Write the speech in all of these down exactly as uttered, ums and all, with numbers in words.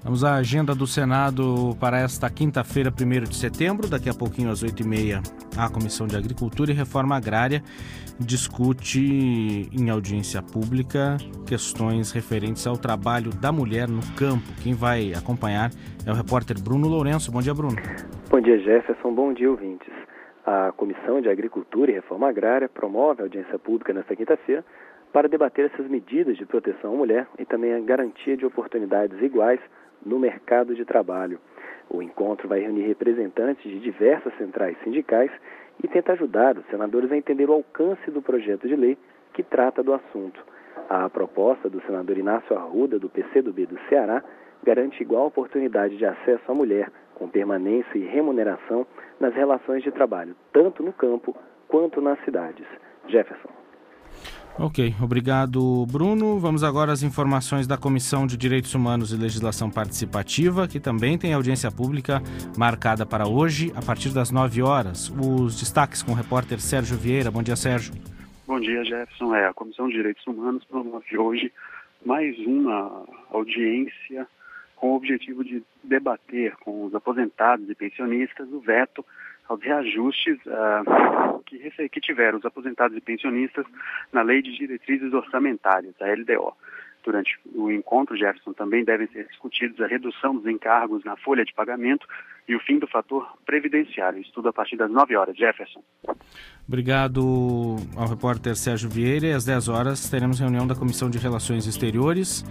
Vamos à agenda do Senado para esta quinta-feira, primeiro de setembro. Daqui a pouquinho, às oito e meia, a Comissão de Agricultura e Reforma Agrária discute em audiência pública questões referentes ao trabalho da mulher no campo. Quem vai acompanhar é o repórter Bruno Lourenço. Bom dia, Bruno. Bom dia, Jefferson. Bom dia, ouvintes. A Comissão de Agricultura e Reforma Agrária promove a audiência pública nesta quinta-feira para debater essas medidas de proteção à mulher e também a garantia de oportunidades iguais no mercado de trabalho. O encontro vai reunir representantes de diversas centrais sindicais e tenta ajudar os senadores a entender o alcance do projeto de lei que trata do assunto. A proposta do senador Inácio Arruda, do P C do B do Ceará, garante igual oportunidade de acesso à mulher, com permanência e remuneração nas relações de trabalho, tanto no campo quanto nas cidades. Jefferson. Ok, obrigado, Bruno. Vamos agora às informações da Comissão de Direitos Humanos e Legislação Participativa, que também tem audiência pública marcada para hoje, a partir das nove horas. Os destaques com o repórter Sérgio Vieira. Bom dia, Sérgio. Bom dia, Jefferson. É, a Comissão de Direitos Humanos promove hoje mais uma audiência com o objetivo de debater com os aposentados e pensionistas o veto aos reajustes uh, que, que tiveram os aposentados e pensionistas na Lei de Diretrizes Orçamentárias, a L D O. Durante o encontro, Jefferson, também devem ser discutidos a redução dos encargos na folha de pagamento e o fim do fator previdenciário. Isso tudo a partir das nove horas. Jefferson. Obrigado ao repórter Sérgio Vieira. E às dez horas teremos reunião da Comissão de Relações Exteriores.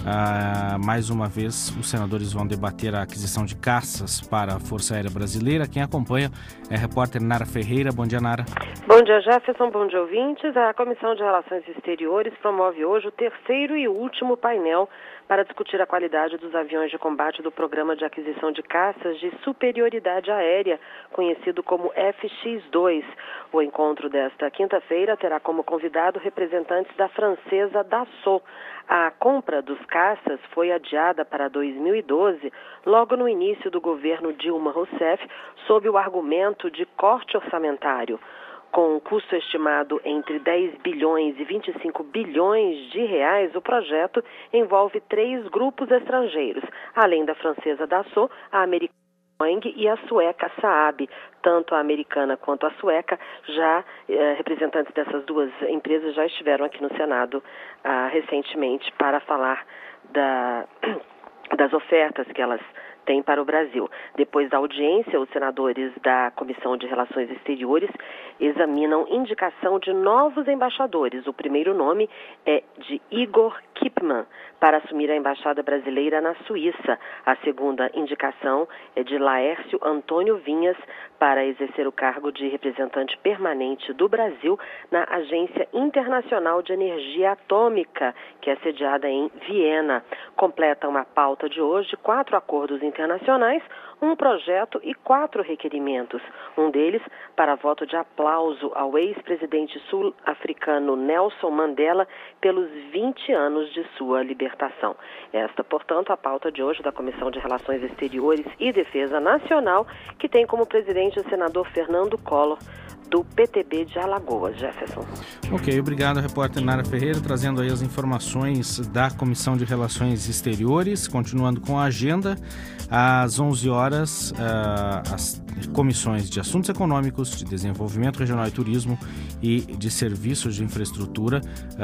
Ah, mais uma vez, os senadores vão debater a aquisição de caças para a Força Aérea Brasileira. Quem acompanha é a repórter Nara Ferreira. Bom dia, Nara. Bom dia, Jefferson. Bom dia, ouvintes. A Comissão de Relações Exteriores promove hoje o terceiro e último painel para discutir a qualidade dos aviões de combate do Programa de Aquisição de Caças de Superioridade Aérea, conhecido como F X dois. O encontro desta quinta-feira terá como convidado representantes da francesa Dassault. A compra dos caças foi adiada para dois mil e doze, logo no início do governo Dilma Rousseff, sob o argumento de corte orçamentário. Com um custo estimado entre dez bilhões e vinte e cinco bilhões de reais, o projeto envolve três grupos estrangeiros, além da francesa Dassault, a americana Boeing e a sueca Saab. Tanto a americana quanto a sueca, já eh, representantes dessas duas empresas já estiveram aqui no Senado ah, recentemente para falar da, das ofertas que elas têm para o Brasil. Depois da audiência, os senadores da Comissão de Relações Exteriores examinam indicação de novos embaixadores. O primeiro nome é de Igor Kipman, para assumir a Embaixada Brasileira na Suíça. A segunda indicação é de Laércio Antônio Vinhas, para exercer o cargo de representante permanente do Brasil na Agência Internacional de Energia Atômica, que é sediada em Viena. Completam a pauta de hoje quatro acordos internacionais, um projeto e quatro requerimentos. Um deles para voto de aplauso ao ex-presidente sul-africano Nelson Mandela pelos vinte anos de sua libertação. Esta, portanto, a pauta de hoje da Comissão de Relações Exteriores e Defesa Nacional, que tem como presidente o senador Fernando Collor, do P T B de Alagoas. Jefferson. Ok, obrigado, repórter Nara Ferreira, trazendo aí as informações da Comissão de Relações Exteriores. Continuando com a agenda, às onze horas, uh, as comissões de Assuntos Econômicos, de Desenvolvimento Regional e Turismo e de Serviços de Infraestrutura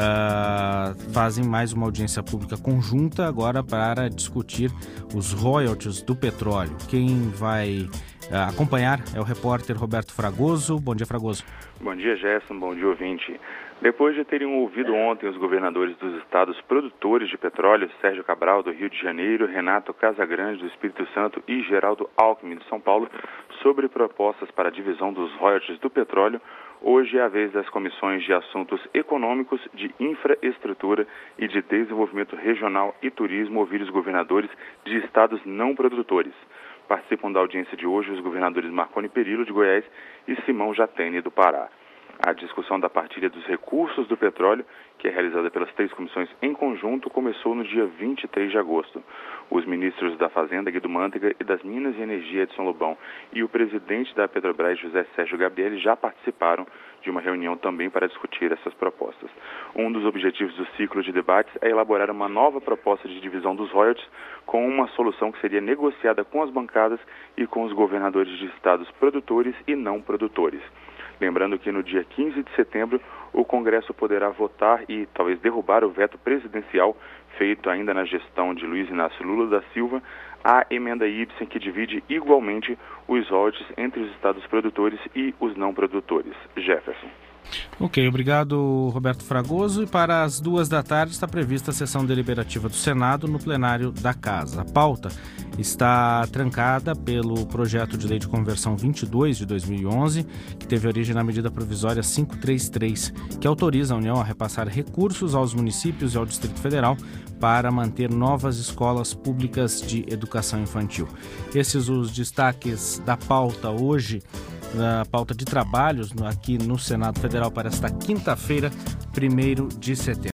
uh, fazem mais uma audiência pública conjunta agora para discutir os royalties do petróleo. Quem vai Uh, acompanhar é o repórter Roberto Fragoso. Bom dia, Fragoso. Bom dia, Gerson. Bom dia, ouvinte. Depois de terem ouvido ontem os governadores dos estados produtores de petróleo, Sérgio Cabral, do Rio de Janeiro, Renato Casagrande, do Espírito Santo e Geraldo Alckmin, de São Paulo, sobre propostas para a divisão dos royalties do petróleo, hoje é a vez das comissões de Assuntos Econômicos, de Infraestrutura e de Desenvolvimento Regional e Turismo ouvir os governadores de estados não produtores. Participam da audiência de hoje os governadores Marconi Perillo, de Goiás, e Simão Jatene, do Pará. A discussão da partilha dos recursos do petróleo, que é realizada pelas três comissões em conjunto, começou no dia vinte e três de agosto. Os ministros da Fazenda, Guido Mantega, e das Minas e Energia, Edson Lobão, e o presidente da Petrobras, José Sérgio Gabrielli, já participaram de uma reunião também para discutir essas propostas. Um dos objetivos do ciclo de debates é elaborar uma nova proposta de divisão dos royalties com uma solução que seria negociada com as bancadas e com os governadores de estados produtores e não produtores. Lembrando que no dia quinze de setembro o Congresso poderá votar e talvez derrubar o veto presidencial feito ainda na gestão de Luiz Inácio Lula da Silva à emenda Ibsen, que divide igualmente os royalties entre os estados produtores e os não produtores. Jefferson. Ok, obrigado, Roberto Fragoso. E para as duas da tarde está prevista a sessão deliberativa do Senado no plenário da Casa. A pauta está trancada pelo projeto de lei de conversão vinte e dois de dois mil e onze, que teve origem na medida provisória quinhentos e trinta e três, que autoriza a União a repassar recursos aos municípios e ao Distrito Federal para manter novas escolas públicas de educação infantil. Esses os destaques da pauta hoje, na pauta de trabalhos aqui no Senado Federal para esta quinta-feira, primeiro de setembro.